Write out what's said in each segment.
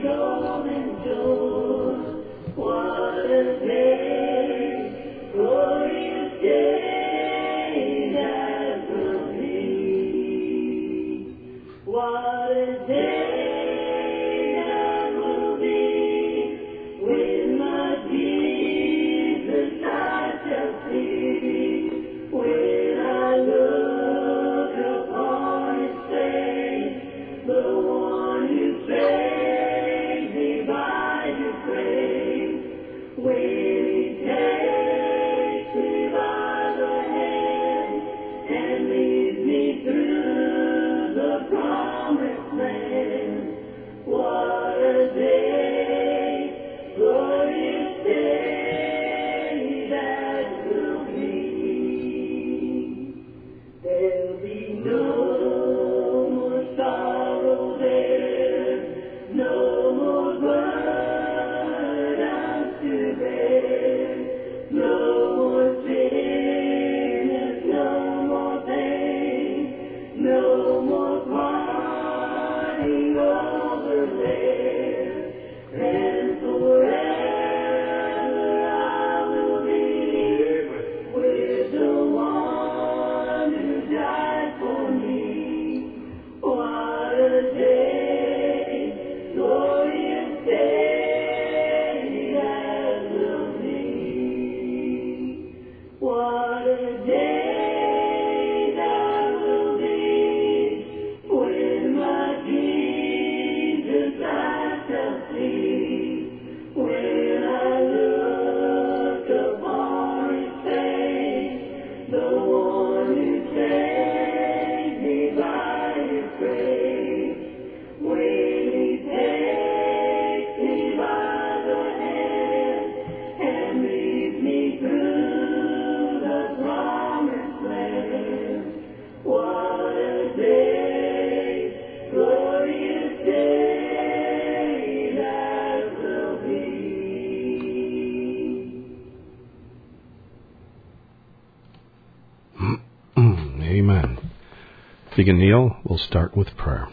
If you can kneel, we'll start with prayer.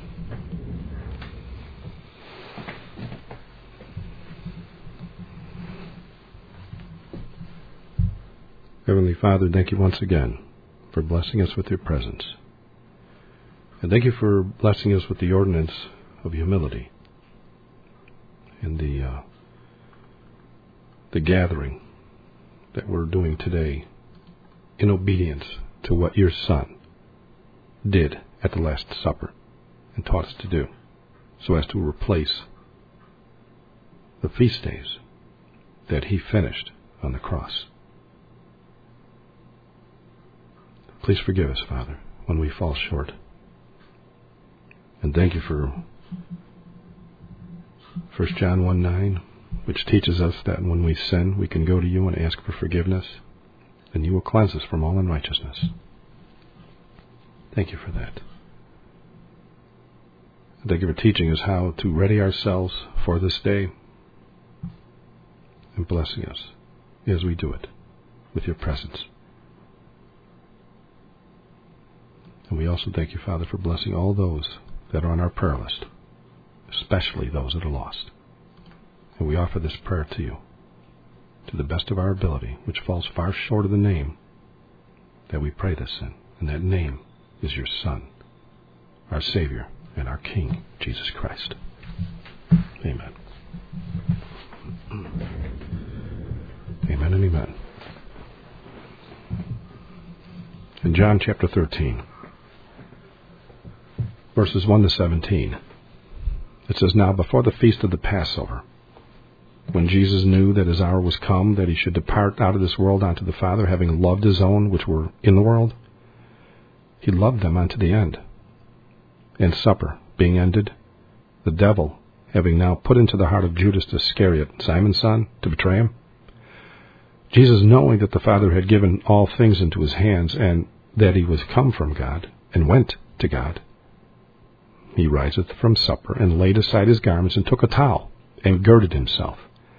Heavenly Father, thank you once again for blessing us with your presence. And thank you for blessing us with the ordinance of humility and the gathering that we're doing today in obedience to what your Son did at the Last Supper and taught us to do, so as to replace the feast days that he finished on the cross. Please forgive us, Father, when we fall short. And thank you for 1 John 1:9, which teaches us that when we sin, we can go to you and ask for forgiveness, and you will cleanse us from all unrighteousness. Thank you for that. And thank you for teaching us how to ready ourselves for this day and blessing us as we do it with your presence. And we also thank you, Father, for blessing all those that are on our prayer list, especially those that are lost. And we offer this prayer to you, to the best of our ability, which falls far short of the name that we pray this in. And that name is your Son, our Savior, and our King, Jesus Christ. Amen. Amen and amen. In John chapter 13, verses 1 to 17, it says, Now before the feast of the Passover, when Jesus knew that his hour was come, that he should depart out of this world unto the Father, having loved his own which were in the world, he loved them unto the end. And supper being ended, the devil, having now put into the heart of Judas Iscariot, Simon's son, to betray him, Jesus, knowing that the Father had given all things into his hands, and that he was come from God, and went to God, he riseth from supper, and laid aside his garments, and took a towel, and girded himself.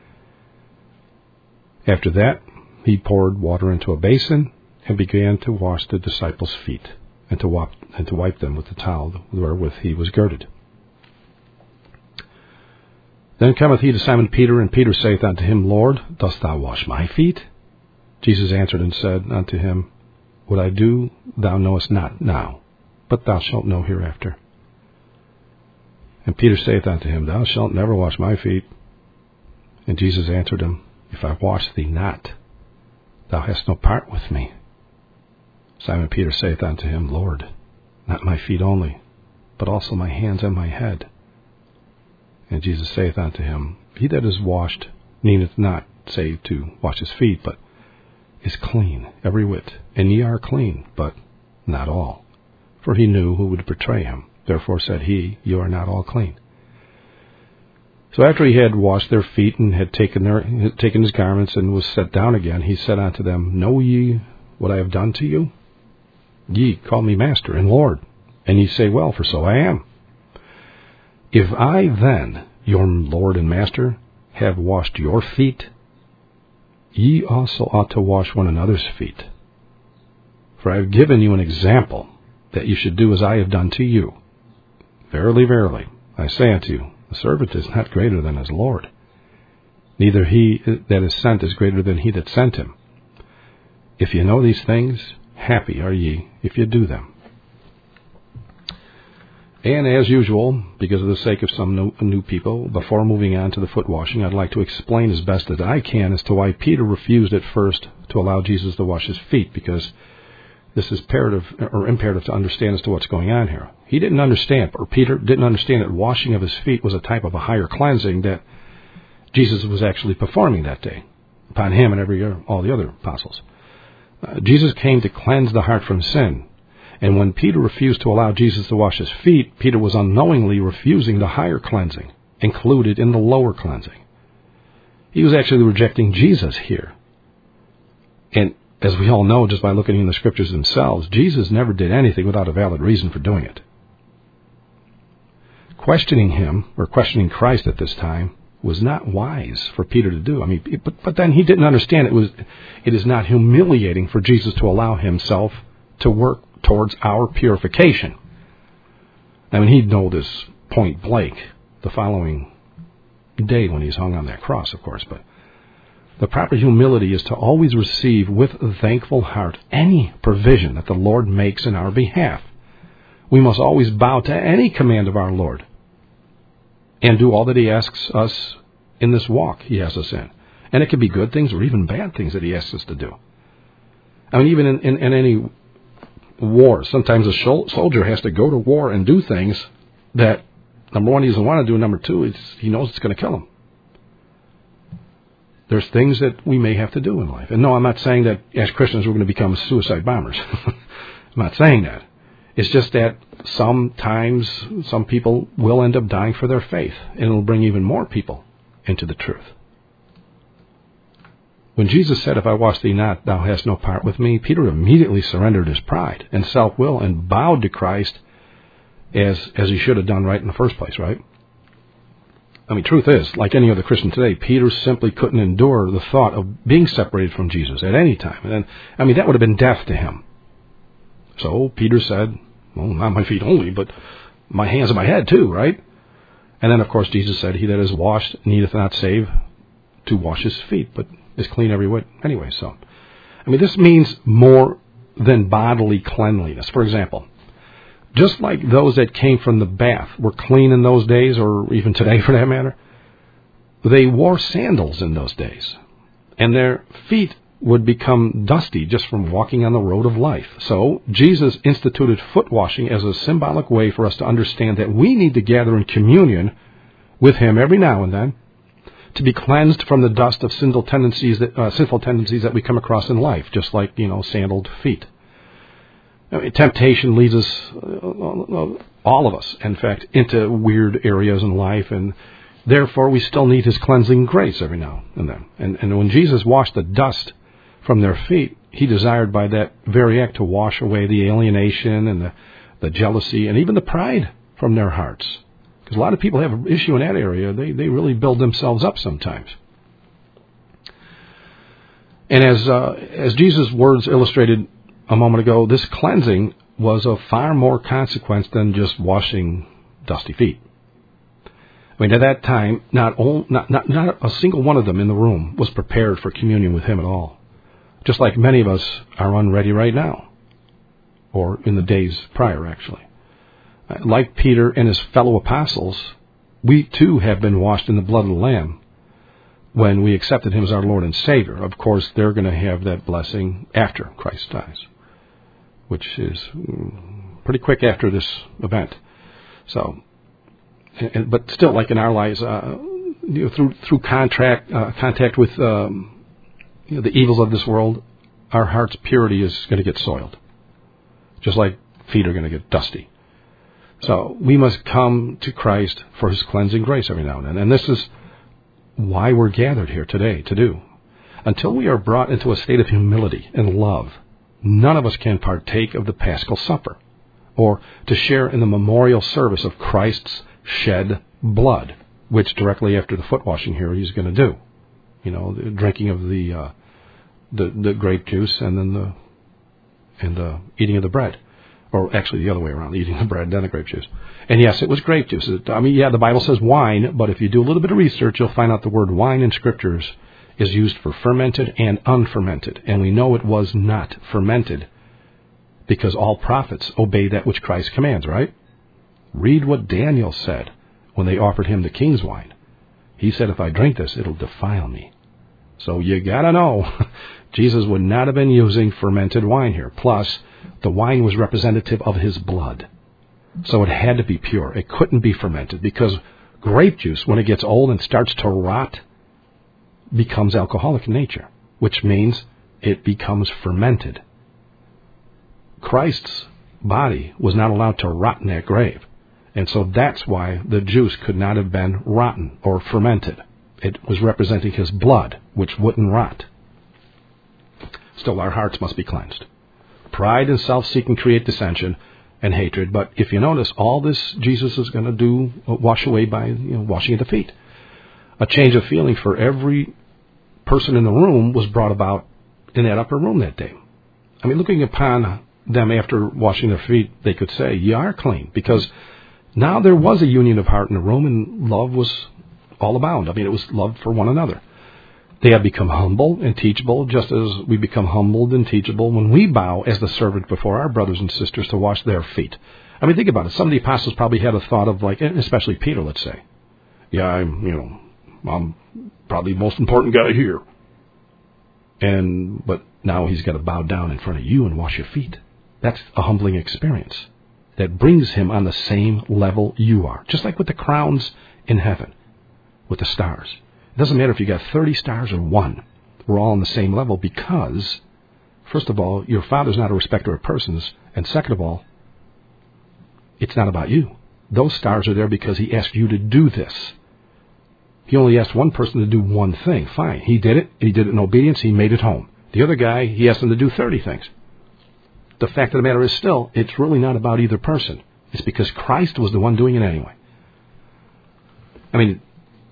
After that, he poured water into a basin, and began to wash the disciples' feet, and to wipe them with the towel wherewith he was girded. Then cometh he to Simon Peter, and Peter saith unto him, Lord, dost thou wash my feet? Jesus answered and said unto him, What I do thou knowest not now, but thou shalt know hereafter. And Peter saith unto him, Thou shalt never wash my feet. And Jesus answered him, If I wash thee not, thou hast no part with me. Simon Peter saith unto him, Lord, not my feet only, but also my hands and my head. And Jesus saith unto him, He that is washed needeth not save to wash his feet, but is clean every whit. And ye are clean, but not all. For he knew who would betray him. Therefore said he, You are not all clean. So after he had washed their feet, and had taken his garments, and was set down again, he said unto them, Know ye what I have done to you? Ye call me Master and Lord, and ye say, Well, for so I am. If I then, your Lord and Master, have washed your feet, ye also ought to wash one another's feet. For I have given you an example, that you should do as I have done to you. Verily, verily, I say unto you, the servant is not greater than his Lord, neither he that is sent is greater than he that sent him. If ye know these things, happy are ye if ye do them. And as usual, because of the sake of some new people, before moving on to the foot washing, I'd like to explain as best as I can as to why Peter refused at first to allow Jesus to wash his feet, because this is imperative to understand as to what's going on here. He didn't understand, or Peter didn't understand, that washing of his feet was a type of a higher cleansing that Jesus was actually performing that day upon him and all the other apostles. Jesus came to cleanse the heart from sin. And when Peter refused to allow Jesus to wash his feet, Peter was unknowingly refusing the higher cleansing included in the lower cleansing. He was actually rejecting Jesus here. And as we all know, just by looking in the scriptures themselves, Jesus never did anything without a valid reason for doing it. Questioning him, or questioning Christ at this time, was not wise for Peter to do. But then he didn't understand it is not humiliating for Jesus to allow himself to work towards our purification. He'd know this point blank the following day when he's hung on that cross, of course. But the proper humility is to always receive with a thankful heart any provision that the Lord makes in our behalf. We must always bow to any command of our Lord and do all that he asks us in this walk he has us in. And it can be good things or even bad things that he asks us to do. Even in any war, sometimes a soldier has to go to war and do things that, number one, he doesn't want to do, and number two, he knows it's going to kill him. There's things that we may have to do in life. And no, I'm not saying that as Christians we're going to become suicide bombers. I'm not saying that. It's just that sometimes some people will end up dying for their faith, and it'll bring even more people into the truth. When Jesus said, If I wash thee not, thou hast no part with me, Peter immediately surrendered his pride and self-will and bowed to Christ as he should have done right in the first place, right? Truth is, like any other Christian today, Peter simply couldn't endure the thought of being separated from Jesus at any time. And that would have been death to him. So Peter said, Well, not my feet only, but my hands and my head too, right? And then, of course, Jesus said, He that is washed needeth not save to wash his feet, but is clean every whit anyway. So, this means more than bodily cleanliness. For example, just like those that came from the bath were clean in those days, or even today for that matter, they wore sandals in those days, and their feet would become dusty just from walking on the road of life. So Jesus instituted foot washing as a symbolic way for us to understand that we need to gather in communion with him every now and then to be cleansed from the dust of sinful tendencies that we come across in life, just like, sandaled feet. Temptation leads us, all of us, in fact, into weird areas in life, and therefore we still need his cleansing grace every now and then. And when Jesus washed the dust from their feet, he desired by that very act to wash away the alienation and the jealousy and even the pride from their hearts. Because a lot of people have an issue in that area. They really build themselves up sometimes. And as Jesus' words illustrated a moment ago, this cleansing was of far more consequence than just washing dusty feet. I mean, at that time, not a single one of them in the room was prepared for communion with him at all. Just like many of us are unready right now, or in the days prior, actually. Like Peter and his fellow apostles, we too have been washed in the blood of the Lamb when we accepted him as our Lord and Savior. Of course, they're going to have that blessing after Christ dies, which is pretty quick after this event. So, but still, like in our lives, through contact with the evils of this world, our heart's purity is going to get soiled, just like feet are going to get dusty. So we must come to Christ for his cleansing grace every now and then. And this is why we're gathered here today to do. Until we are brought into a state of humility and love, none of us can partake of the Paschal Supper or to share in the memorial service of Christ's shed blood, which directly after the foot washing here he's going to do. The drinking of the grape juice and then the eating of the bread. Or actually the other way around, eating the bread, then the grape juice. And yes, it was grape juice. The Bible says wine, but if you do a little bit of research, you'll find out the word wine in Scriptures is used for fermented and unfermented. And we know it was not fermented because all prophets obey that which Christ commands, right? Read what Daniel said when they offered him the king's wine. He said, if I drink this, it'll defile me. So you gotta know, Jesus would not have been using fermented wine here. Plus, the wine was representative of his blood. So it had to be pure. It couldn't be fermented because grape juice, when it gets old and starts to rot, becomes alcoholic in nature, which means it becomes fermented. Christ's body was not allowed to rot in that grave. And so that's why the juice could not have been rotten or fermented. It was representing his blood, which wouldn't rot. Still, our hearts must be cleansed. Pride and self-seeking create dissension and hatred. But if you notice, all this Jesus is going to do, wash away by washing of the feet. A change of feeling for every person in the room was brought about in that upper room that day. I mean, looking upon them after washing their feet, they could say, "You are clean," because now there was a union of heart in the room, and love was all abound. I mean, it was love for one another. They have become humble and teachable, just as we become humbled and teachable when we bow as the servant before our brothers and sisters to wash their feet. I mean, think about it. Some of the apostles probably had a thought of, like, especially Peter, let's say, "Yeah, I'm probably the most important guy here." But now he's got to bow down in front of you and wash your feet. That's a humbling experience that brings him on the same level you are, just like with the crowns in heaven, with the stars. It doesn't matter if you got 30 stars or one. We're all on the same level because, first of all, your Father's not a respecter of persons. And second of all, it's not about you. Those stars are there because he asked you to do this. He only asked one person to do one thing. Fine. He did it. He did it in obedience. He made it home. The other guy, he asked him to do 30 things. The fact of the matter is still, it's really not about either person. It's because Christ was the one doing it anyway. I mean,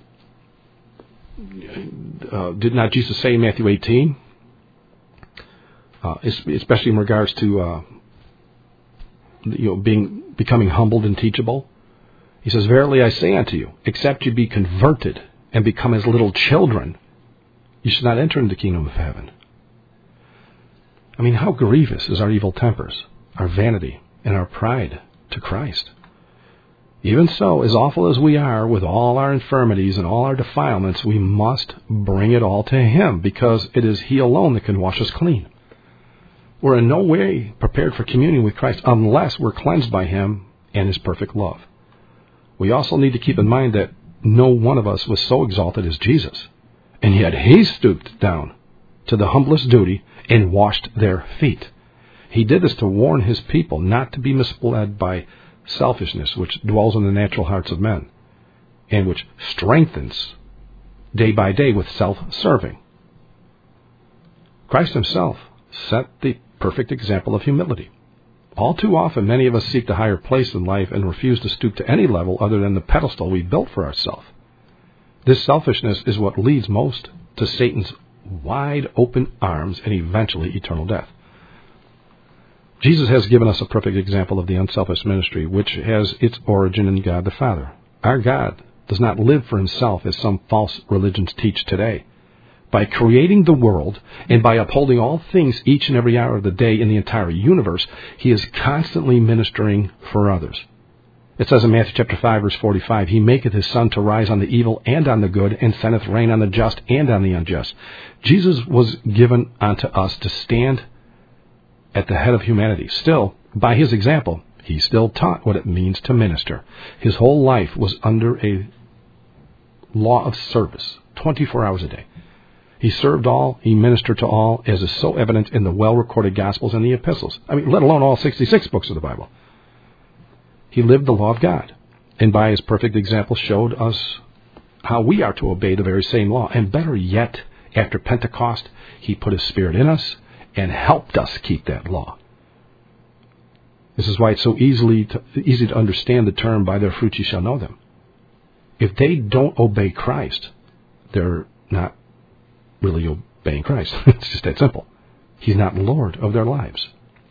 did not Jesus say in Matthew 18, especially in regards to becoming humbled and teachable? He says, "Verily I say unto you, except you be converted and become as little children, you should not enter into the kingdom of heaven." I mean, how grievous is our evil tempers, our vanity, and our pride to Christ? Even so, as awful as we are with all our infirmities and all our defilements, we must bring it all to him, because it is he alone that can wash us clean. We're in no way prepared for communion with Christ unless we're cleansed by him and his perfect love. We also need to keep in mind that no one of us was so exalted as Jesus, and yet he stooped down to the humblest duty and washed their feet. He did this to warn his people not to be misled by selfishness, which dwells in the natural hearts of men, and which strengthens day by day with self-serving. Christ himself set the perfect example of humility. All too often, many of us seek the higher place in life and refuse to stoop to any level other than the pedestal we built for ourselves. This selfishness is what leads most to Satan's wide open arms and eventually eternal death. Jesus has given us a perfect example of the unselfish ministry, which has its origin in God the Father. Our God does not live for himself as some false religions teach today. By creating the world and by upholding all things each and every hour of the day in the entire universe, he is constantly ministering for others. It says in Matthew chapter 5, verse 45, he maketh his sun to rise on the evil and on the good, and sendeth rain on the just and on the unjust. Jesus was given unto us to stand at the head of humanity. Still, by his example, he still taught what it means to minister. His whole life was under a law of service, 24 hours a day. He served all, he ministered to all, as is so evident in the well-recorded Gospels and the epistles. Let alone all 66 books of the Bible. He lived the law of God, and by his perfect example showed us how we are to obey the very same law. And better yet, after Pentecost, he put his Spirit in us and helped us keep that law. This is why it's so easy to understand the term, by their fruits ye shall know them. If they don't obey Christ, they're not really obeying Christ. It's just that simple. He's not Lord of their lives.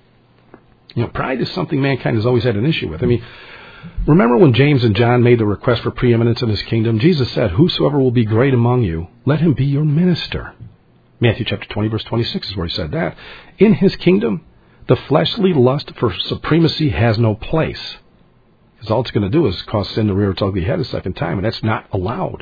Pride is something mankind has always had an issue with. Remember when James and John made the request for preeminence in his kingdom? Jesus said, whosoever will be great among you, let him be your minister. Matthew chapter 20, verse 26 is where he said that. In his kingdom, the fleshly lust for supremacy has no place. Because all it's going to do is cause sin to rear its ugly head a second time, and that's not allowed.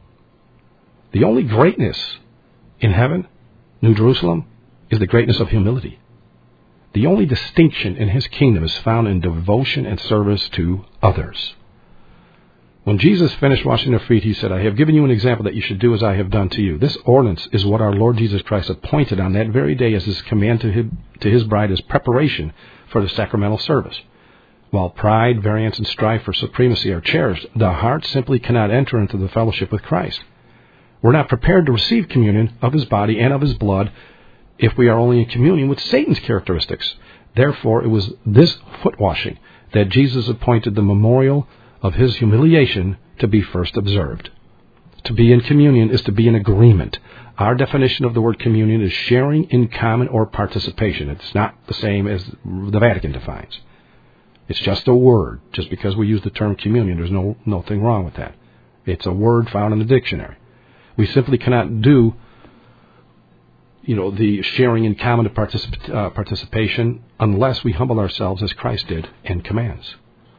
The only greatness in heaven, New Jerusalem, is the greatness of humility. The only distinction in his kingdom is found in devotion and service to others. When Jesus finished washing their feet, he said, I have given you an example that you should do as I have done to you. This ordinance is what our Lord Jesus Christ appointed on that very day as his command to his bride as preparation for the sacramental service. While pride, variance, and strife for supremacy are cherished, the heart simply cannot enter into the fellowship with Christ. We're not prepared to receive communion of his body and of his blood if we are only in communion with Satan's characteristics. Therefore, it was this foot washing that Jesus appointed the memorial of his humiliation to be first observed. To be in communion is to be in agreement. Our definition of the word communion is sharing in common or participation. It's not the same as the Vatican defines. It's just a word. Just because we use the term communion, there's nothing wrong with that. It's a word found in the dictionary. We simply cannot do the sharing in common participation unless we humble ourselves as Christ did and commands.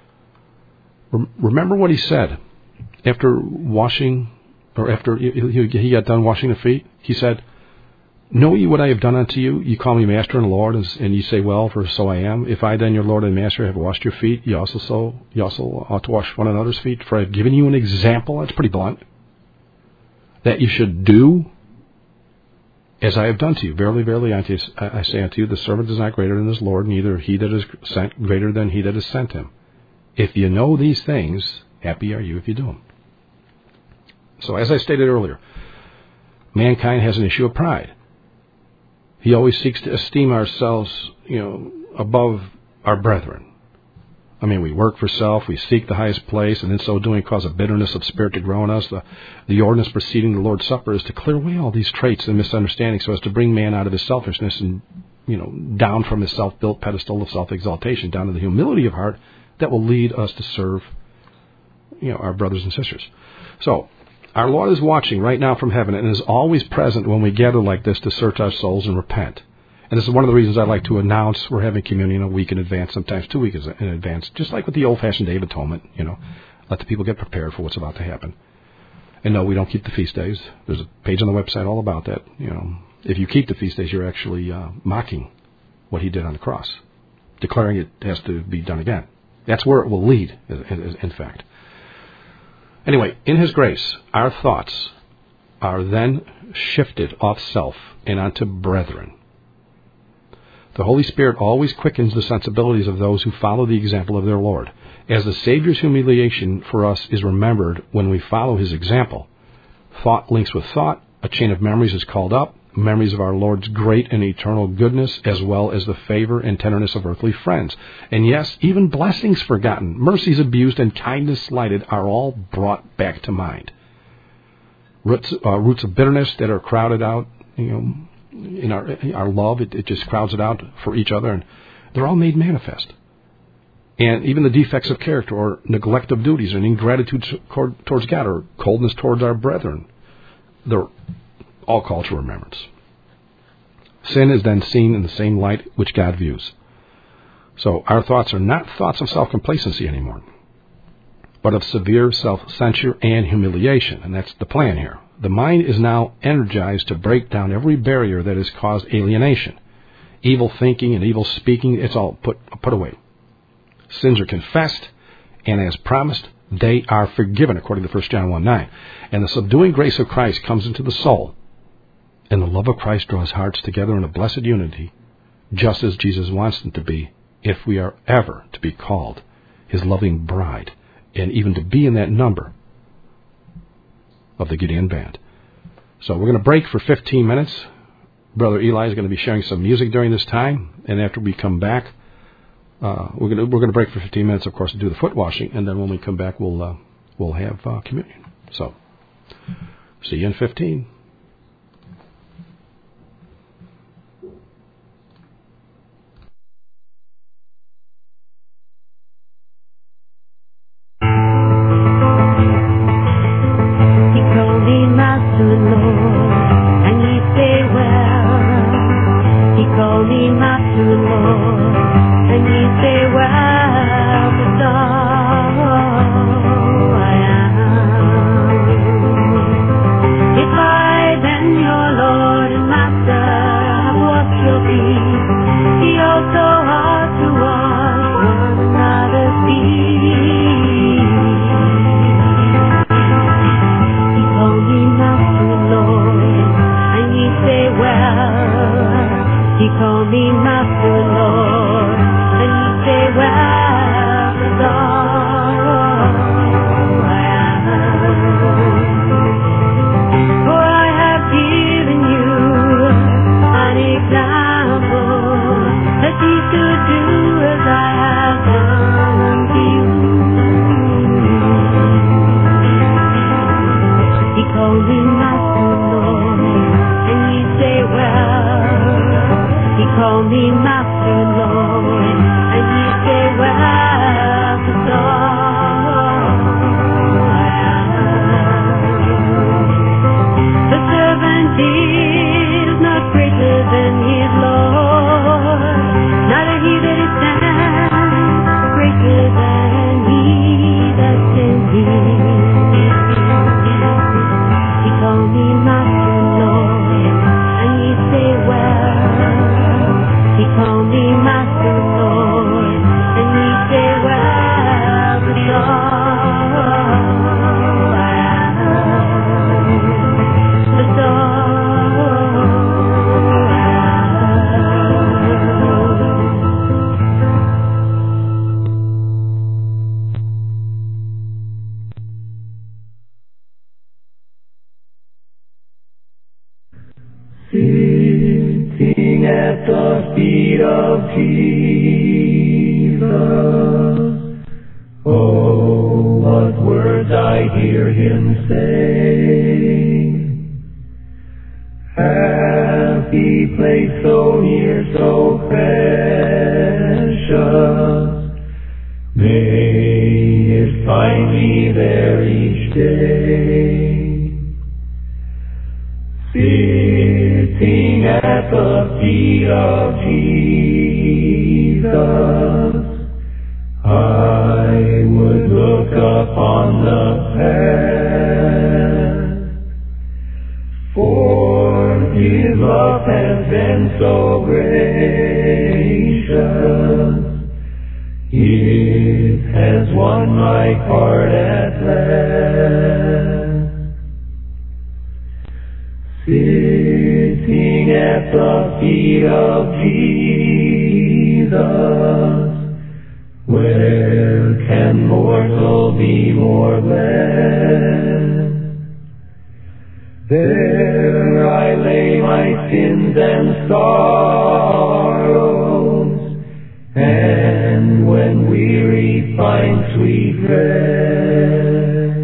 Remember what he said after washing, or after he got done washing the feet? He said, know ye what I have done unto you? You call me Master and Lord, and you say, well, for so I am. If I then, your Lord and Master, have washed your feet, you also ought to wash one another's feet. For I have given you an example, that's pretty blunt, that you should do as I have done to you. Verily, verily, I say unto you, the servant is not greater than his Lord, neither he that is sent greater than he that has sent him. If you know these things, happy are you if you do them. So as I stated earlier, mankind has an issue of pride. He always seeks to esteem ourselves, above our brethren. We work for self, we seek the highest place, and in so doing cause a bitterness of spirit to grow in us. The ordinance preceding the Lord's Supper is to clear away all these traits and misunderstandings so as to bring man out of his selfishness and, down from his self-built pedestal of self-exaltation, down to the humility of heart that will lead us to serve, our brothers and sisters. So, our Lord is watching right now from heaven and is always present when we gather like this to search our souls and repent. And this is one of the reasons I like to announce we're having communion a week in advance, sometimes 2 weeks in advance, just like with the old-fashioned Day of Atonement, let the people get prepared for what's about to happen. And no, we don't keep the feast days. There's a page on the website all about that. If you keep the feast days, you're actually mocking what he did on the cross, declaring it has to be done again. That's where it will lead, in fact. Anyway, in his grace, our thoughts are then shifted off self and onto brethren. The Holy Spirit always quickens the sensibilities of those who follow the example of their Lord. As the Savior's humiliation for us is remembered when we follow his example, thought links with thought, a chain of memories is called up, memories of our Lord's great and eternal goodness, as well as the favor and tenderness of earthly friends. And yes, even blessings forgotten, mercies abused, and kindness slighted are all brought back to mind. Roots of bitterness that are crowded out, in our love, it just crowds it out for each other, and they're all made manifest. And even the defects of character or neglect of duties or ingratitude towards God or coldness towards our brethren, they're all called to remembrance. Sin is then seen in the same light which God views. So our thoughts are not thoughts of self-complacency anymore, but of severe self-censure and humiliation. And that's the plan here. The mind is now energized to break down every barrier that has caused alienation. Evil thinking and evil speaking, it's all put away. Sins are confessed, and as promised, they are forgiven, according to 1 John 1:9. And the subduing grace of Christ comes into the soul, and the love of Christ draws hearts together in a blessed unity, just as Jesus wants them to be, if we are ever to be called his loving bride, and even to be in that number of the Gideon band. So we're going to break for 15 minutes. Brother Eli is going to be sharing some music during this time, and after we come back, we're going to break for 15 minutes, of course, to do the foot washing, and then when we come back, we'll have communion. So, see you in 15. Sitting at the feet of Jesus, oh, what words I hear him say. Happy place so near, so precious, may it find me there each day. Sitting at the feet of Jesus, I would look upon the past, for his love has been so gracious, it has won my heart at last. Sitting at the feet of Jesus, where can mortal be more blessed? There I lay my sins and sorrows, and when weary find sweet rest.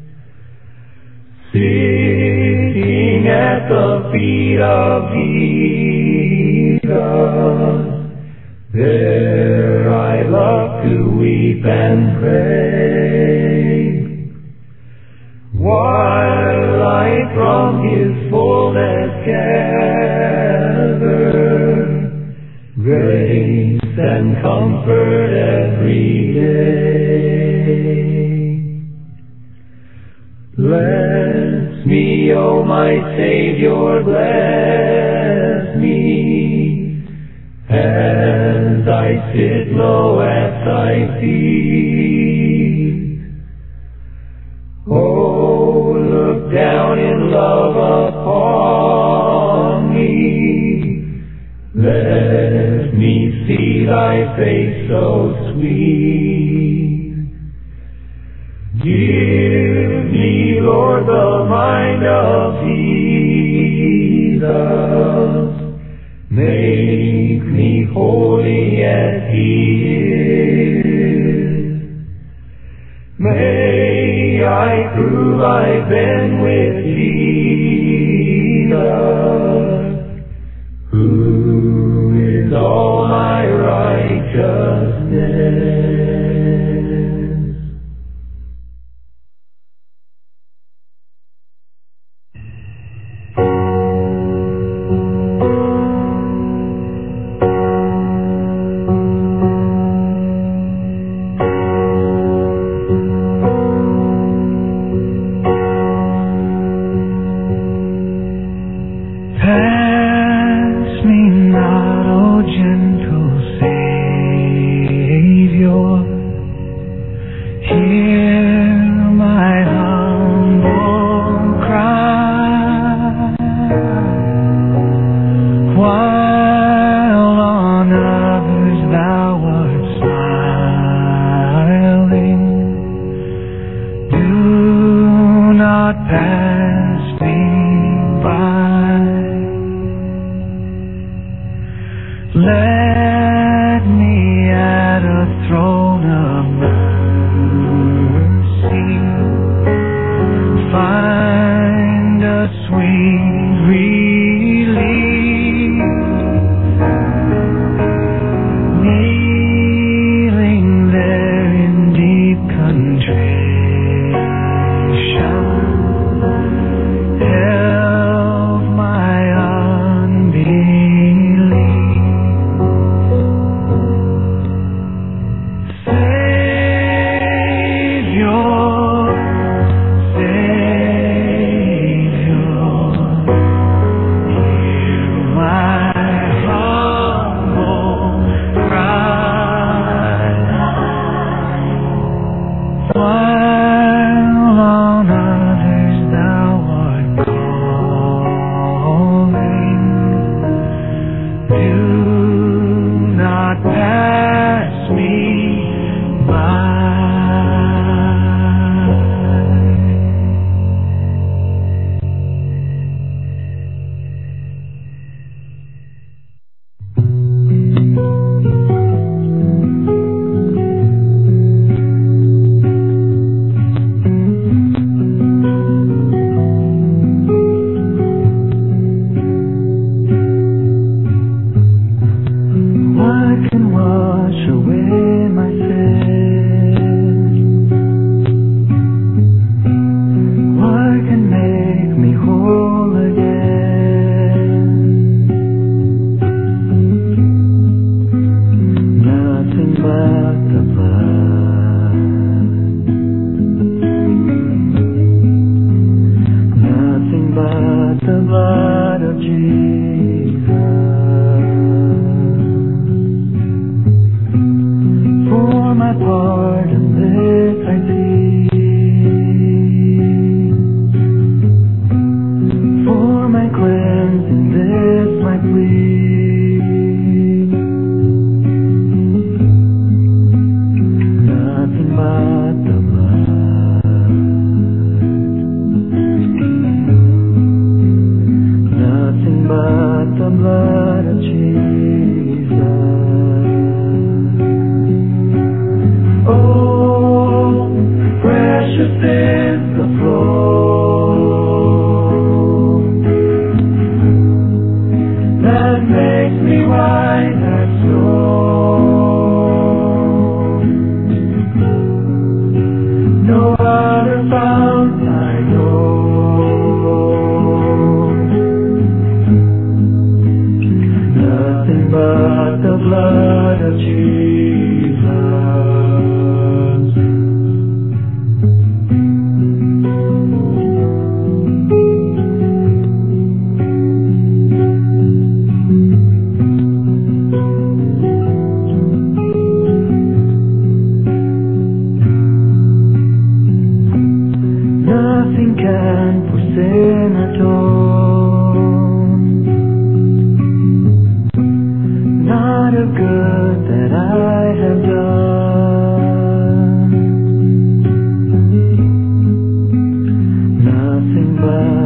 Sitting at the feet of Jesus, There I love to weep and pray, while I from His fullness gather grace and comfort every day. Bless me, O my Savior, bless me, as I sit low at thy feet. Oh, look down in love upon me. Let me see thy face so sweet. Give me, Lord, the mind of Jesus. Make me holy as He is. May I prove I've been with Jesus, who is all my righteousness. That makes me white as snow.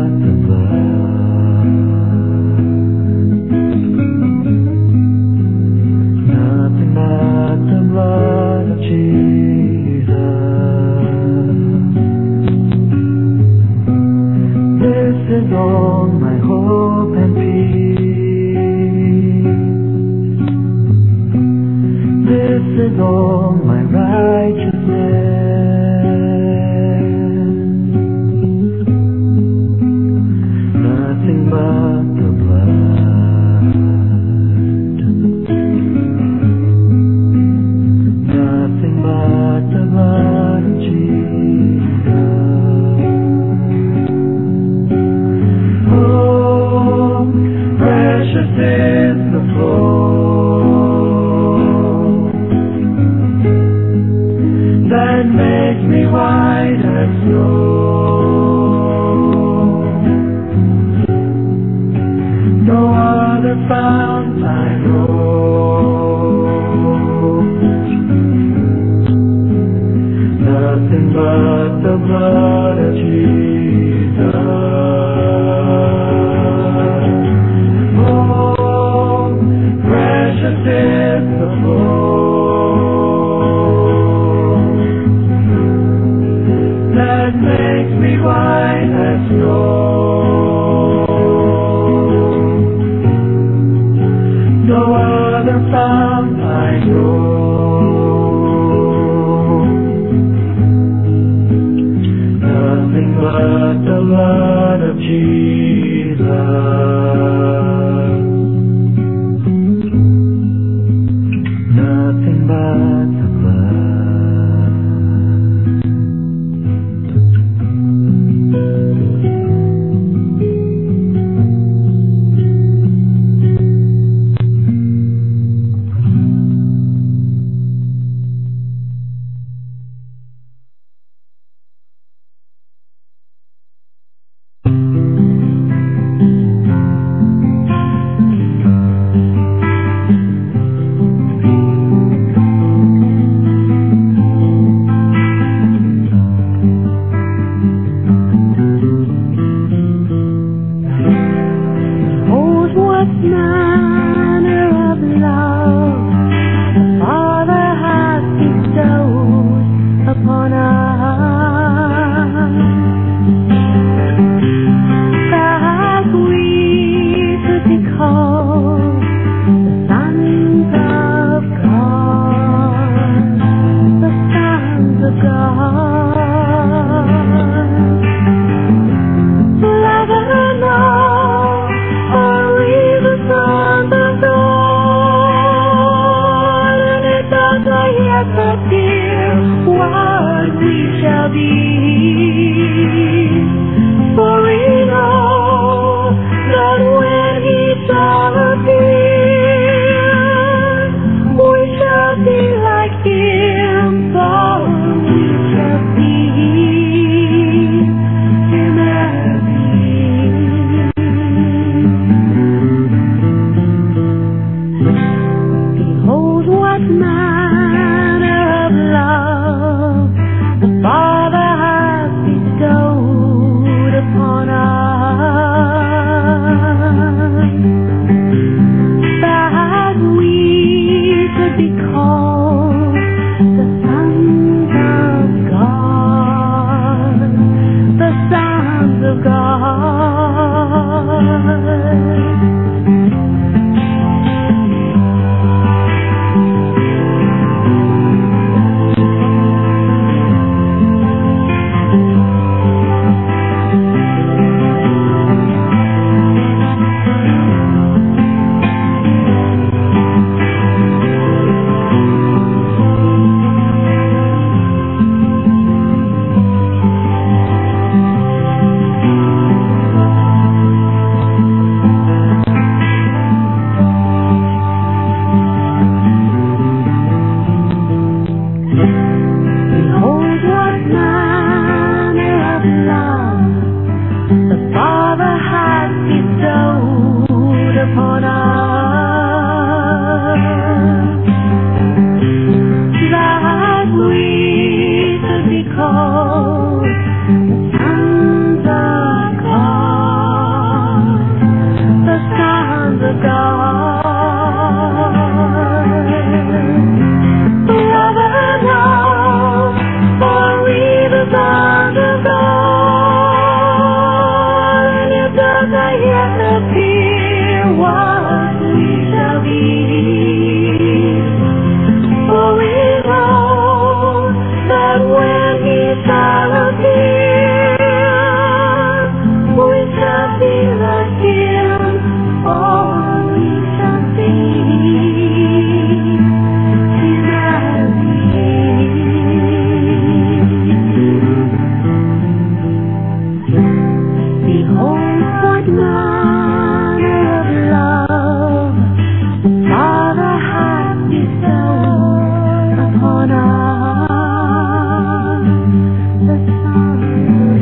the blood. Nothing but the blood of Jesus. This is all my hope and peace. This is all my righteousness. Nothing but the blood. Nothing but the blood of Jesus. Oh, precious is the flow that makes me white as snow. No other fount I know. Nothing but the blood of Jesus. Oh, precious is the flow that makes me white as snow. No other fount I know. Nothing but the blood of Jesus. Nothing but the blood. yet appear what we shall be. For we know that when He shall appear, we shall be like Him, for we shall see His as He is. Behold what manner of love the Father hath bestowed upon us, the Son of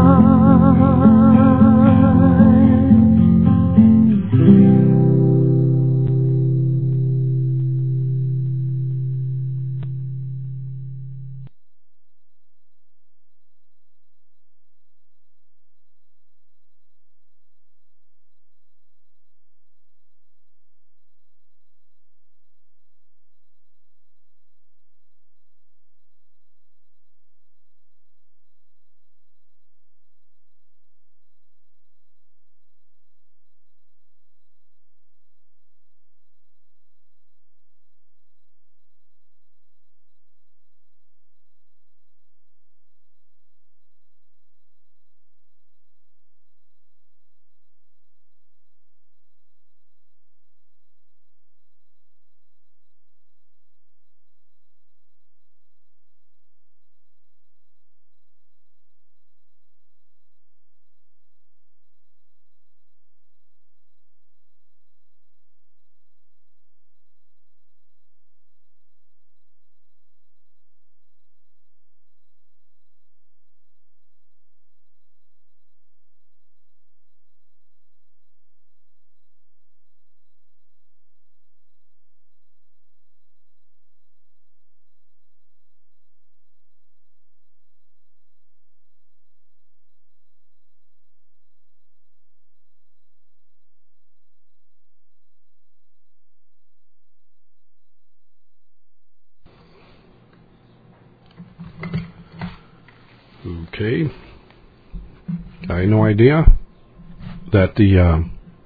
Okay. I had no idea that the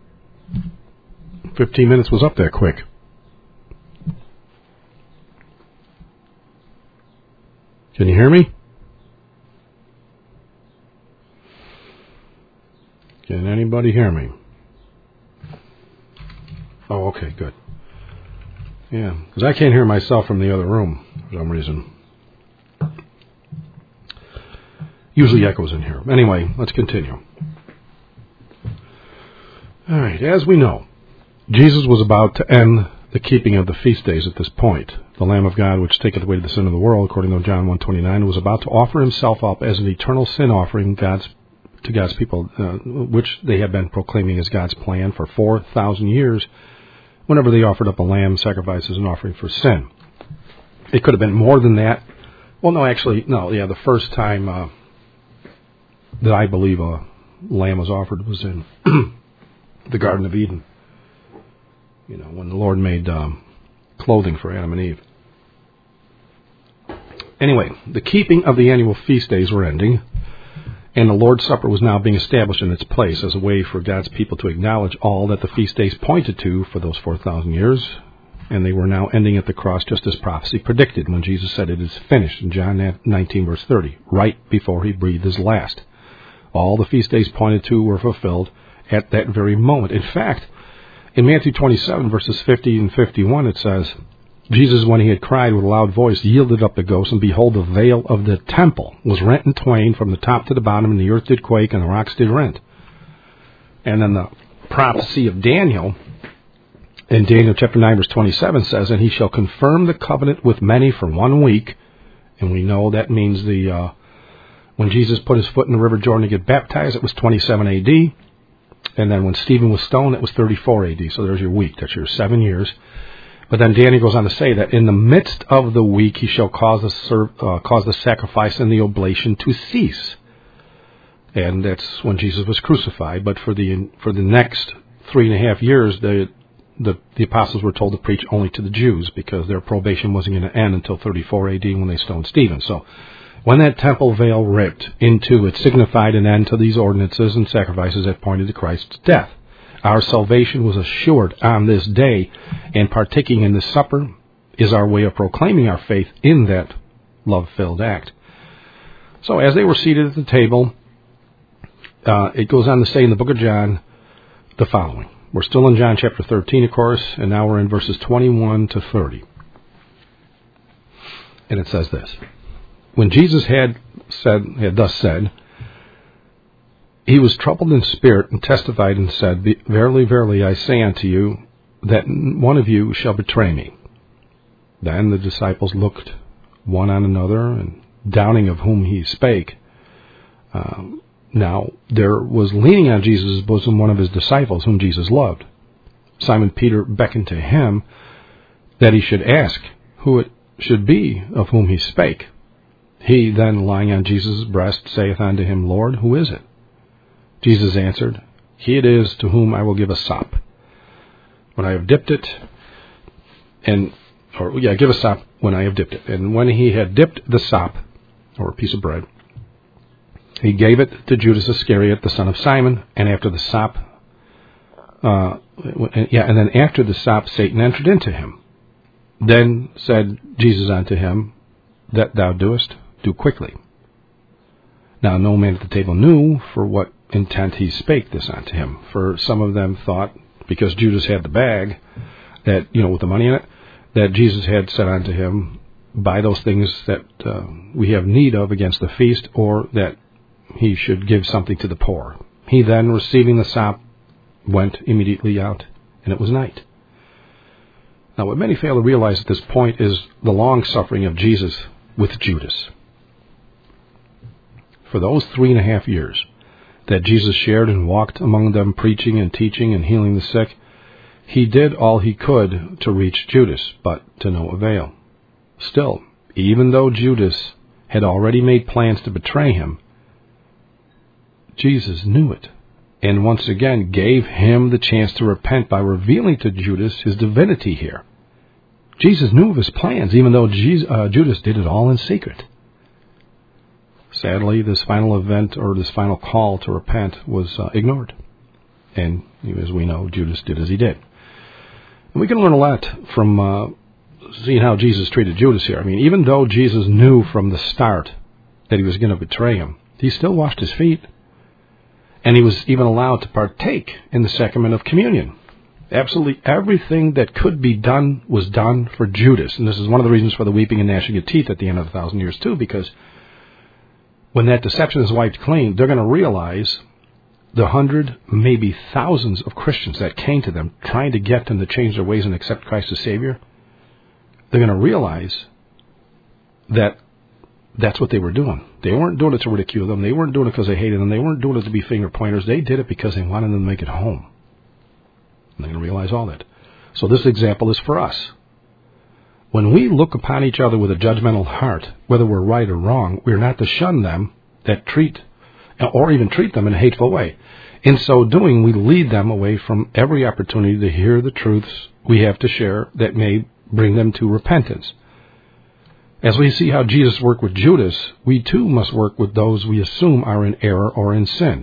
15 minutes was up that quick. Can you hear me? Can anybody hear me? Oh, okay, good. Yeah, because I can't hear myself from the other room for some reason. Usually echoes in here. Anyway, let's continue. All right, as we know, Jesus was about to end the keeping of the feast days at this point. The Lamb of God, which taketh away the sin of the world, according to John 1:29, was about to offer himself up as an eternal sin offering to God's people, which they had been proclaiming as God's plan for 4,000 years, whenever they offered up a lamb sacrifice as an offering for sin. It could have been more than that. Well, no, actually, no. Yeah, the first time that I believe a lamb was offered was in the Garden of Eden. You know, when the Lord made clothing for Adam and Eve. Anyway, the keeping of the annual feast days were ending, and the Lord's Supper was now being established in its place as a way for God's people to acknowledge all that the feast days pointed to for those 4,000 years, and they were now ending at the cross just as prophecy predicted when Jesus said it is finished in John 19, verse 30, right before he breathed his last. All the feast days pointed to were fulfilled at that very moment. In fact, in Matthew 27, verses 50 and 51, it says, Jesus, when he had cried with a loud voice, yielded up the ghost, and behold, the veil of the temple was rent in twain from the top to the bottom, and the earth did quake, and the rocks did rent. And then the prophecy of Daniel, in Daniel chapter 9, verse 27, says, and he shall confirm the covenant with many for 1 week. And we know that means when Jesus put his foot in the river Jordan to get baptized, it was 27 A.D., and then when Stephen was stoned, it was 34 A.D., so there's your week. That's your 7 years. But then Daniel goes on to say that in the midst of the week he shall cause the sacrifice and the oblation to cease. And that's when Jesus was crucified. But for the next 3.5 years, the apostles were told to preach only to the Jews because their probation wasn't going to end until 34 A.D. when they stoned Stephen. So When that temple veil ripped in two, it signified an end to these ordinances and sacrifices that pointed to Christ's death. Our salvation was assured on this day, and partaking in this supper is our way of proclaiming our faith in that love-filled act. So as they were seated at the table, it goes on to say in the book of John the following. We're still in John chapter 13, of course, and now we're in verses 21 to 30. And it says this. When Jesus had thus said, he was troubled in spirit and testified and said, Verily, verily, I say unto you, that one of you shall betray me. Then the disciples looked one on another, and doubting of whom he spake. Now there was leaning on Jesus' bosom one of his disciples, whom Jesus loved. Simon Peter beckoned to him that he should ask who it should be of whom he spake. He then, lying on Jesus' breast, saith unto him, Lord, who is it? Jesus answered, He it is to whom I will give a sop. When I have dipped it, give a sop when I have dipped it. And when he had dipped the sop, or a piece of bread, he gave it to Judas Iscariot, the son of Simon, and after the sop, and then after the sop, Satan entered into him. Then said Jesus unto him, That thou doest, do quickly. Now no man at the table knew for what intent he spake this unto him. For some of them thought, because Judas had the bag, that, with the money in it, that Jesus had said unto him, Buy those things that we have need of against the feast, or that he should give something to the poor. He then, receiving the sop, went immediately out, and it was night. Now, what many fail to realize at this point is the long suffering of Jesus with Judas. For those 3.5 years that Jesus shared and walked among them, preaching and teaching and healing the sick, he did all he could to reach Judas, but to no avail. Still, even though Judas had already made plans to betray him, Jesus knew it, and once again gave him the chance to repent by revealing to Judas his divinity here. Jesus knew of his plans, even though Judas did it all in secret. Sadly, this final event, or this final call to repent, was ignored. And as we know, Judas did as he did. And we can learn a lot from seeing how Jesus treated Judas here. I mean, even though Jesus knew from the start that he was going to betray him, he still washed his feet. And he was even allowed to partake in the sacrament of communion. Absolutely everything that could be done was done for Judas. And this is one of the reasons for the weeping and gnashing of teeth at the end of 1,000 years, too, because when that deception is wiped clean, they're going to realize the 100, maybe thousands of Christians that came to them trying to get them to change their ways and accept Christ as Savior. They're going to realize that that's what they were doing. They weren't doing it to ridicule them. They weren't doing it because they hated them. They weren't doing it to be finger pointers. They did it because they wanted them to make it home. And they're going to realize all that. So this example is for us. When we look upon each other with a judgmental heart, whether we're right or wrong, we're not to shun them that treat, or even treat them in a hateful way. In so doing, we lead them away from every opportunity to hear the truths we have to share that may bring them to repentance. As we see how Jesus worked with Judas, we too must work with those we assume are in error or in sin.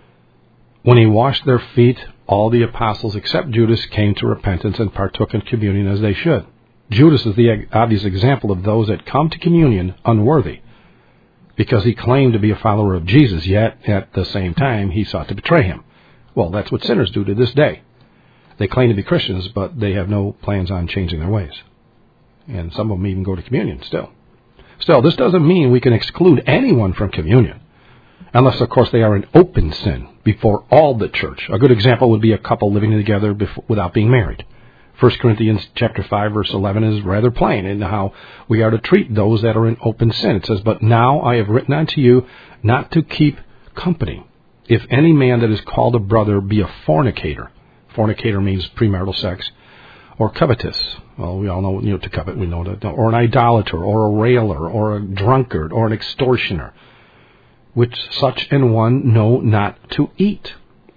When he washed their feet, all the apostles except Judas came to repentance and partook in communion as they should. Judas is the obvious example of those that come to communion unworthy, because he claimed to be a follower of Jesus, yet at the same time he sought to betray him. Well, that's what sinners do to this day. They claim to be Christians, but they have no plans on changing their ways. And some of them even go to communion still. Still, this doesn't mean we can exclude anyone from communion, unless, of course, they are in open sin before all the church. A good example would be a couple living together without being married. 1 Corinthians chapter 5, verse 11 is rather plain in how we are to treat those that are in open sin. It says, But now I have written unto you not to keep company, if any man that is called a brother be a fornicator. Fornicator means premarital sex, or covetous. Well, we all know, to covet, we know that. Or an idolater, or a railer, or a drunkard, or an extortioner, which such an one know not to eat.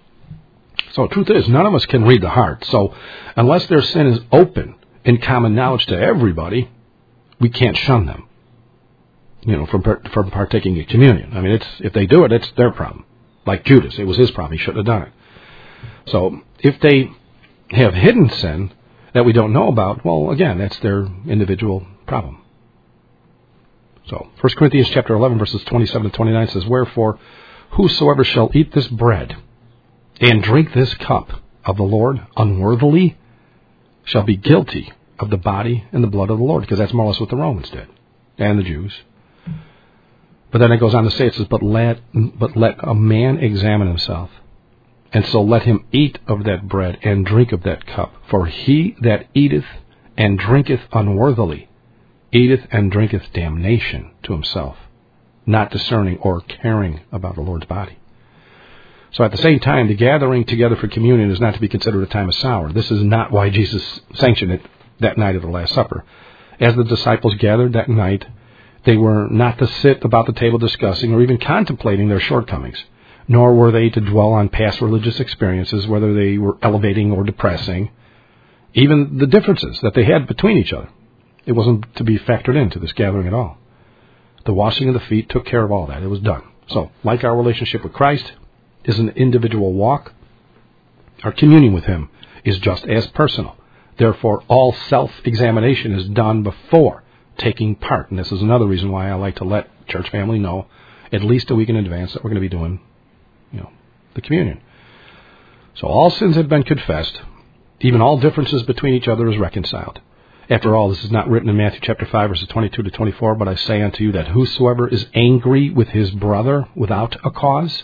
So the truth is, none of us can read the heart. So unless their sin is open in common knowledge to everybody, we can't shun them. from partaking in communion. I mean, if they do it, it's their problem. Like Judas, it was his problem. He shouldn't have done it. So if they have hidden sin that we don't know about, well, again, that's their individual problem. So 1 Corinthians chapter 11, verses 27 to 29 says, "Wherefore, whosoever shall eat this bread and drink this cup of the Lord unworthily shall be guilty of the body and the blood of the Lord," because that's more or less what the Romans did, and the Jews. But then it goes on to say, it says, but let a man examine himself, and so let him eat of that bread and drink of that cup. For he that eateth and drinketh unworthily eateth and drinketh damnation to himself, not discerning or caring about the Lord's body. So at the same time, the gathering together for communion is not to be considered a time of sorrow. This is not why Jesus sanctioned it that night of the Last Supper. As the disciples gathered that night, they were not to sit about the table discussing or even contemplating their shortcomings, nor were they to dwell on past religious experiences, whether they were elevating or depressing, even the differences that they had between each other. It wasn't to be factored into this gathering at all. The washing of the feet took care of all that. It was done. So, like our relationship with Christ is an individual walk, our communion with Him is just as personal. Therefore, all self-examination is done before taking part. And this is another reason why I like to let church family know at least a week in advance that we're going to be doing, the communion. So all sins have been confessed. Even all differences between each other is reconciled. After all, this is not written in Matthew chapter 5, verses 22 to 24, but I say unto you that whosoever is angry with his brother without a cause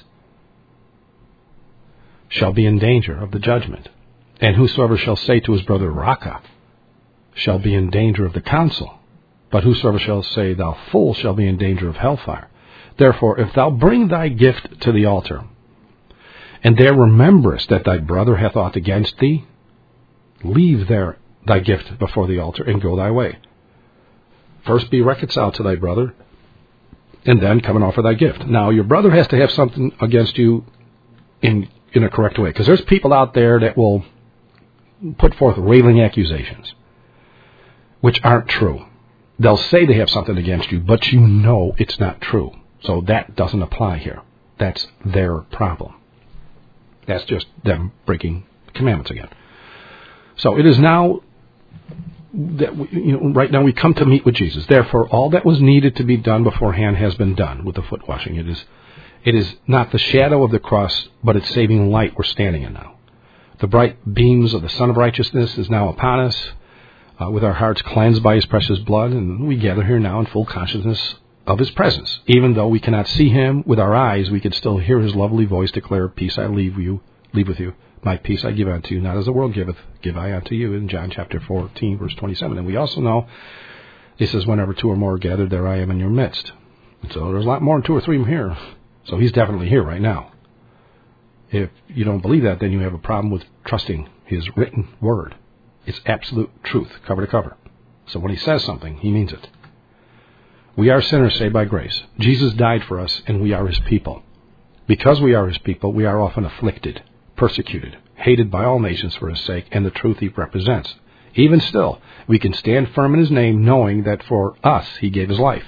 shall be in danger of the judgment. And whosoever shall say to his brother, Raca, shall be in danger of the council. But whosoever shall say, Thou fool, shall be in danger of hellfire. Therefore, if thou bring thy gift to the altar, and there rememberest that thy brother hath aught against thee, leave there thy gift before the altar, and go thy way. First be reconciled to thy brother, and then come and offer thy gift. Now, your brother has to have something against you in a correct way, because there's people out there that will put forth railing accusations, which aren't true. They'll say they have something against you, but you know it's not true. So that doesn't apply here. That's their problem. That's just them breaking commandments again. So it is now that right now we come to meet with Jesus. Therefore, all that was needed to be done beforehand has been done with the foot washing. It is not the shadow of the cross, but its saving light we're standing in now. The bright beams of the Son of Righteousness is now upon us, with our hearts cleansed by His precious blood, and we gather here now in full consciousness of His presence. Even though we cannot see Him with our eyes, we can still hear His lovely voice declare, Peace I leave with you. My peace I give unto you, not as the world giveth, give I unto you, in John chapter 14, verse 27. And we also know, it says, whenever two or more are gathered, there I am in your midst. And so there's a lot more than two or three here. So He's definitely here right now. If you don't believe that, then you have a problem with trusting His written word. It's absolute truth, cover to cover. So when He says something, He means it. We are sinners saved by grace. Jesus died for us, and we are His people. Because we are His people, we are often afflicted, persecuted, hated by all nations for His sake and the truth He represents. Even still, we can stand firm in His name, knowing that for us He gave His life.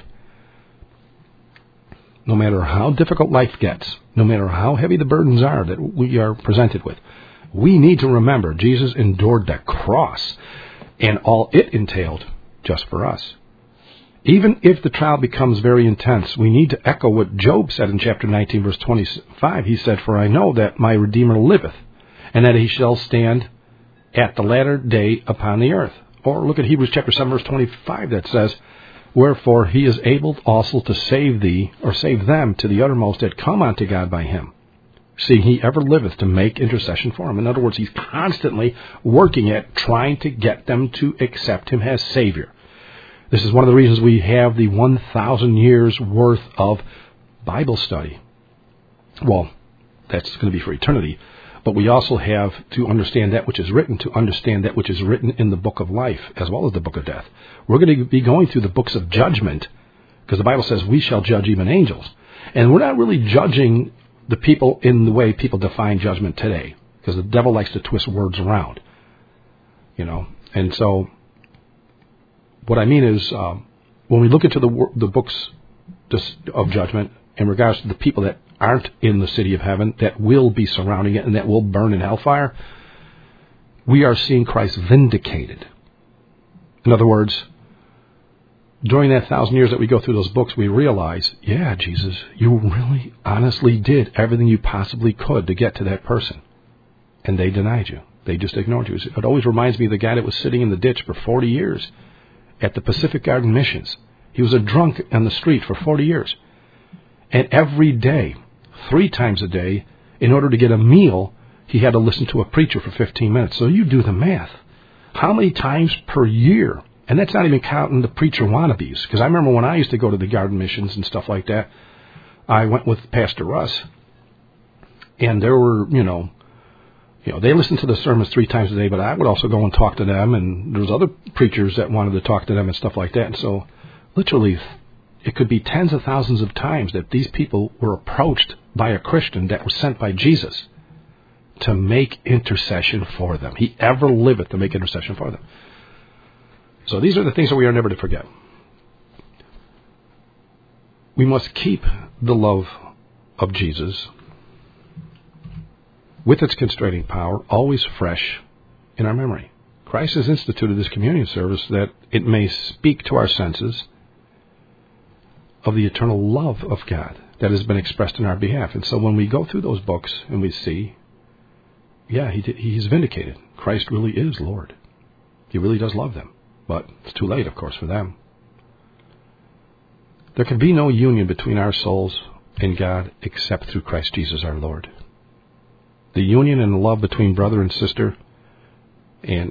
No matter how difficult life gets, no matter how heavy the burdens are that we are presented with, we need to remember Jesus endured that cross and all it entailed just for us. Even if the trial becomes very intense, we need to echo what Job said in chapter 19, verse 25. He said, For I know that my Redeemer liveth, and that he shall stand at the latter day upon the earth. Or look at Hebrews chapter 7, verse 25 that says, Wherefore he is able also to save thee, or save them to the uttermost that come unto God by him, seeing he ever liveth to make intercession for him. In other words, he's constantly working at trying to get them to accept him as Savior. This is one of the reasons we have the 1,000 years worth of Bible study. Well, that's going to be for eternity. But we also have to understand that which is written, to understand that which is written in the book of life, as well as the book of death. We're going to be going through the books of judgment, because the Bible says we shall judge even angels. And we're not really judging the people in the way people define judgment today, because the devil likes to twist words around. And so what I mean is, when we look into the books of judgment, in regards to the people that aren't in the city of heaven, that will be surrounding it and that will burn in hellfire, we are seeing Christ vindicated. In other words, during that 1,000 years that we go through those books, we realize, yeah, Jesus, you really honestly did everything you possibly could to get to that person. And they denied you. They just ignored you. It always reminds me of the guy that was sitting in the ditch for 40 years at the Pacific Garden Missions. He was a drunk on the street for 40 years. And every day, 3 times a day, in order to get a meal, he had to listen to a preacher for 15 minutes. So you do the math. How many times per year? And that's not even counting the preacher wannabes. Because I remember when I used to go to the garden missions and stuff like that, I went with Pastor Russ. And there were, they listened to the sermons 3 times a day, but I would also go and talk to them. And there was other preachers that wanted to talk to them and stuff like that. And so literally, it could be tens of thousands of times that these people were approached by a Christian that was sent by Jesus to make intercession for them. He ever liveth to make intercession for them. So these are the things that we are never to forget. We must keep the love of Jesus with its constraining power always fresh in our memory. Christ has instituted this communion service that it may speak to our senses of the eternal love of God that has been expressed in our behalf. And so when we go through those books and we see, yeah, he's vindicated. Christ really is Lord. He really does love them. But it's too late, of course, for them. There can be no union between our souls and God except through Christ Jesus our Lord. The union and the love between brother and sister and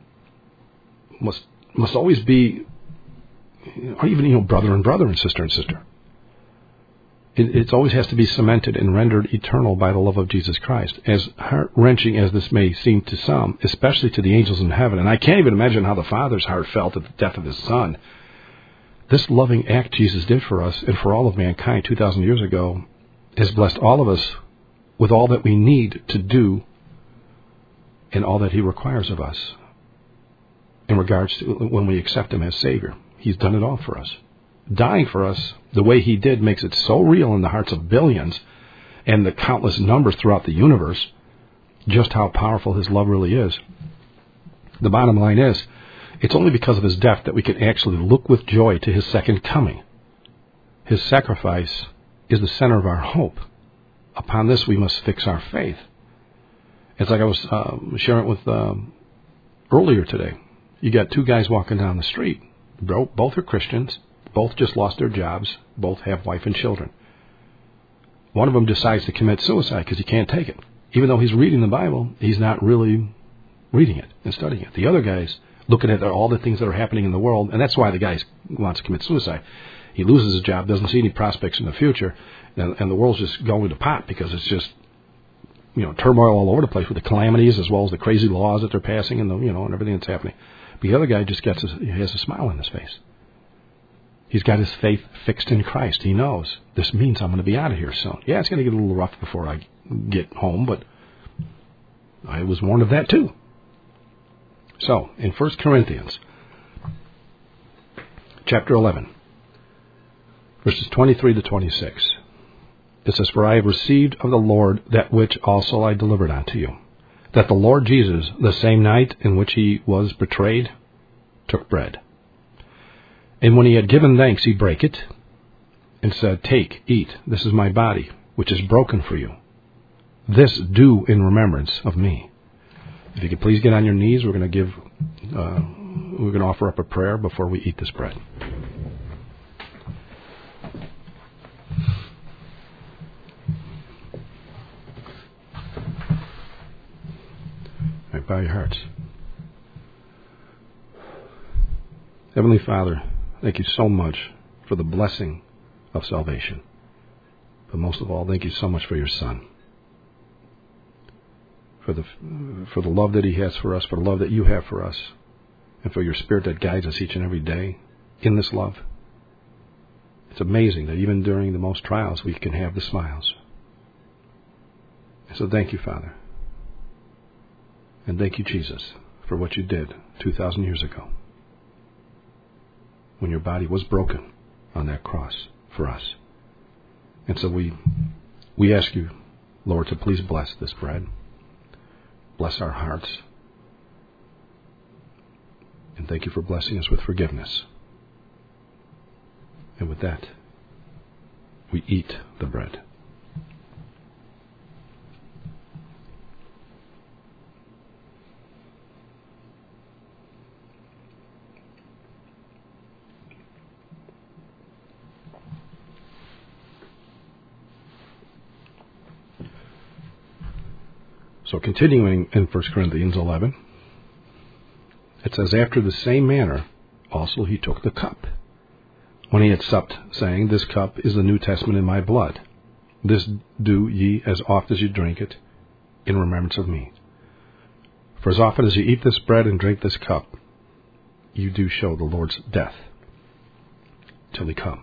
must always be, or even brother and sister and sister. It always has to be cemented and rendered eternal by the love of Jesus Christ. As heart-wrenching as this may seem to some, especially to the angels in heaven, and I can't even imagine how the Father's heart felt at the death of his Son, this loving act Jesus did for us and for all of mankind 2,000 years ago has blessed all of us with all that we need to do and all that he requires of us in regards to when we accept him as Savior. He's done it all for us. Dying for us the way he did makes it so real in the hearts of billions and the countless numbers throughout the universe just how powerful his love really is. The bottom line is, it's only because of his death that we can actually look with joy to his second coming. His sacrifice is the center of our hope. Upon this we must fix our faith. It's like I was sharing with earlier today. You got 2 guys walking down the street. Both are Christians. Both just lost their jobs. Both have wife and children. One of them decides to commit suicide because he can't take it. Even though he's reading the Bible, he's not really reading it and studying it. The other guy's looking at all the things that are happening in the world, and that's why the guy wants to commit suicide. He loses his job, doesn't see any prospects in the future, and the world's just going to pot because it's just turmoil all over the place with the calamities as well as the crazy laws that they're passing and and everything that's happening. But the other guy just has a smile on his face. He's got his faith fixed in Christ. He knows this means I'm going to be out of here soon. Yeah, it's going to get a little rough before I get home, but I was warned of that too. So, in 1 Corinthians, chapter 11, verses 23 to 26, it says, "For I have received of the Lord that which also I delivered unto you, that the Lord Jesus, the same night in which he was betrayed, took bread. And when he had given thanks, he brake it, and said, Take, eat, this is my body, which is broken for you. This do in remembrance of me." If you could please get on your knees, we're going to offer up a prayer before we eat this bread. All right, bow your hearts. Heavenly Father, thank you so much for the blessing of salvation. But most of all, thank you so much for your Son. For the love that he has for us, for the love that you have for us, and for your Spirit that guides us each and every day in this love. It's amazing that even during the most trials, we can have the smiles. And so thank you, Father. And thank you, Jesus, for what you did 2,000 years ago, when your body was broken on that cross. for us. And so we ask you, Lord, to please bless this bread. Bless our hearts. And thank you for blessing us with forgiveness. And with that, we eat the bread. So continuing in 1 Corinthians 11, it says, after the same manner also he took the cup, when he had supped, saying, this cup is the New Testament in my blood. This do ye as oft as you drink it, in remembrance of me. For as often as you eat this bread and drink this cup, you do show the Lord's death till he come.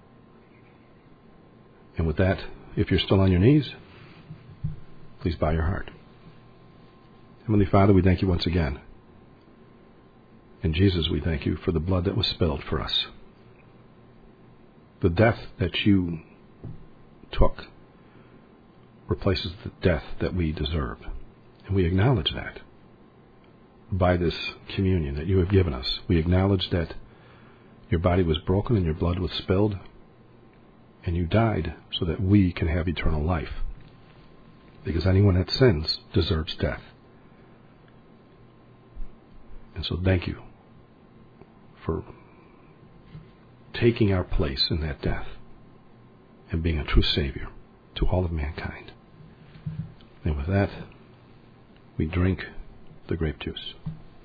And with that, if you're still on your knees, please bow your heart. Heavenly Father, we thank you once again. And Jesus, we thank you for the blood that was spilled for us. The death that you took replaces the death that we deserve. And we acknowledge that by this communion that you have given us. We acknowledge that your body was broken and your blood was spilled, and you died so that we can have eternal life. Because anyone that sins deserves death. And so thank you for taking our place in that death and being a true Savior to all of mankind. And with that, we drink the grape juice.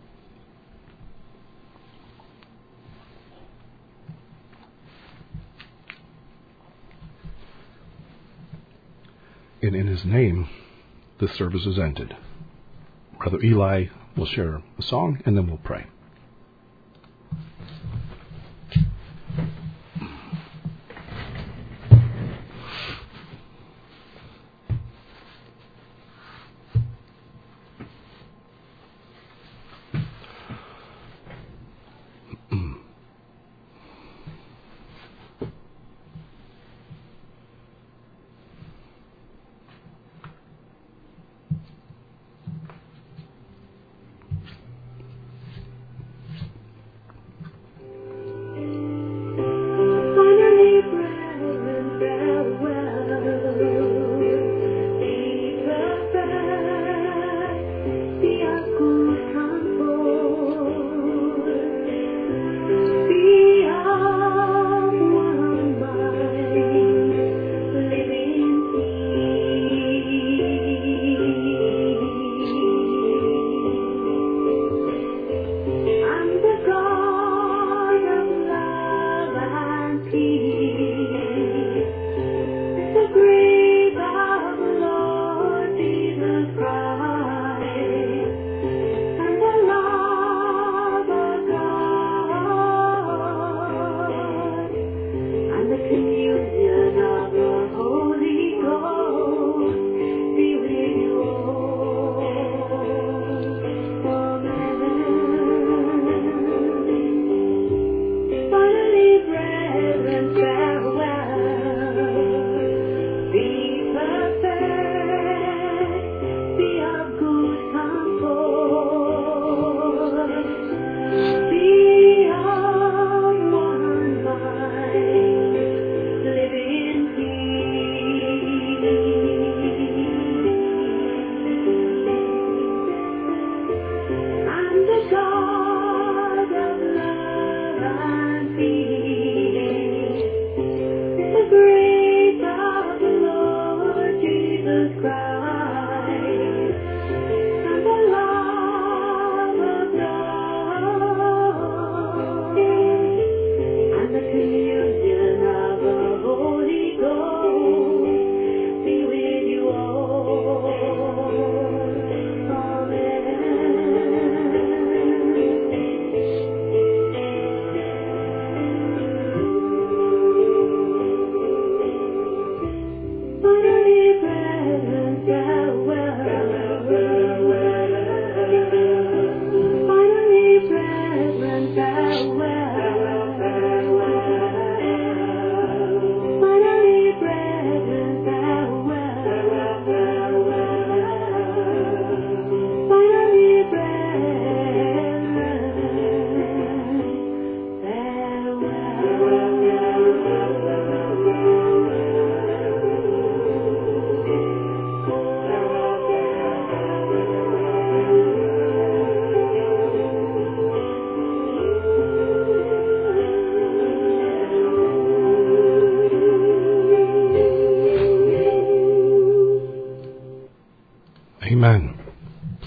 And in his name, the service is ended. Brother Eli will share a song, and then we'll pray.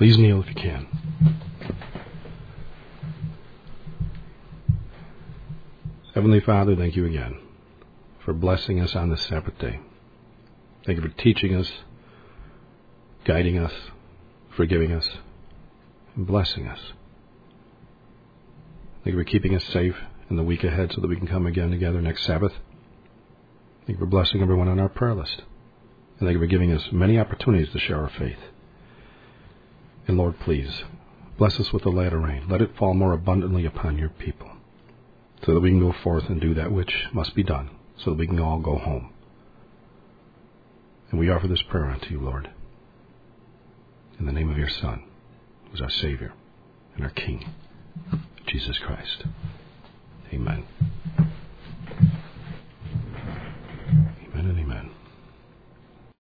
Please kneel if you can. Heavenly Father, thank you again for blessing us on this Sabbath day. Thank you for teaching us, guiding us, forgiving us, and blessing us. Thank you for keeping us safe in the week ahead so that we can come again together next Sabbath. Thank you for blessing everyone on our prayer list. And thank you for giving us many opportunities to share our faith. And Lord, please, bless us with the latter rain. Let it fall more abundantly upon your people so that we can go forth and do that which must be done so that we can all go home. And we offer this prayer unto you, Lord, in the name of your Son, who is our Savior and our King, Jesus Christ. Amen.